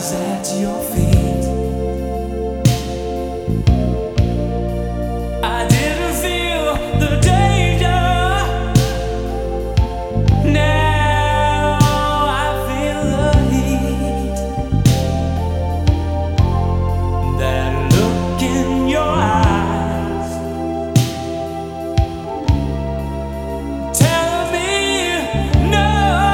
lies at your feet. I didn't feel the danger. Now I feel the heat. That look in your eyes tell me no.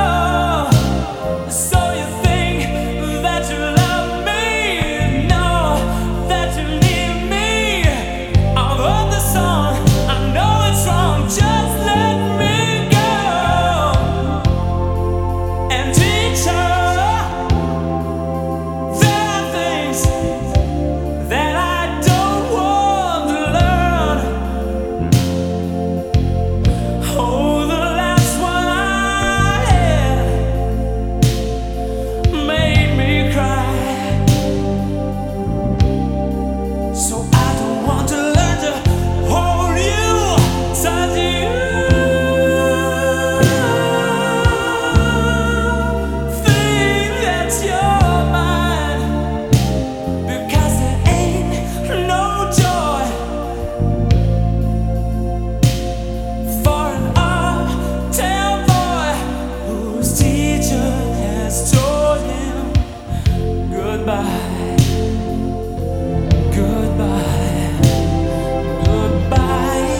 So you think that you love me? No, that you need me. I've heard the song, I know it's wrong. Just let me go and teach her. There are things that I don't want to learn. Oh, the last one I had made me cry. So I don't want to learn to hold you, touch you. Think that you're mine, because there ain't no joy for an uptown boy whose teacher has told him goodbye, goodbye, goodbye.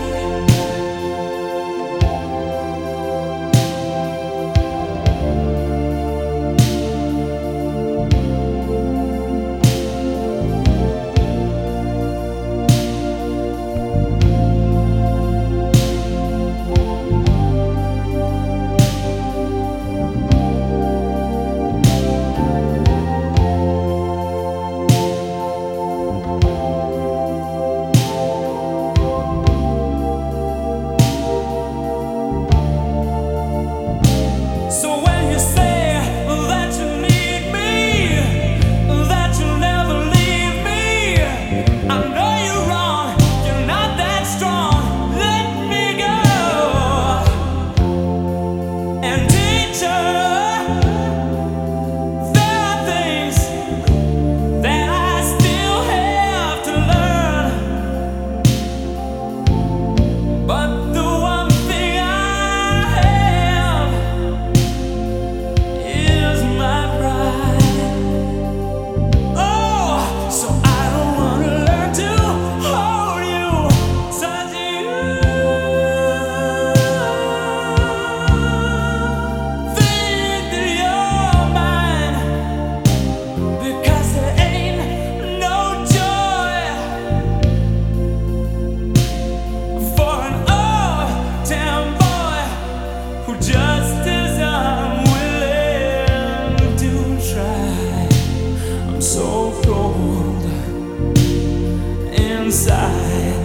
So when you say that you need me, that you'll never leave me, I know you're wrong, you're not that strong. Let me go and teach her. There are things that I still have to learn, but the one thing I have is my pride. Oh, so I don't want to learn to hold you, touch you. Think that you're mine, because there ain't no joy for an uptown boy who just is unwilling to try. I'm so cold inside.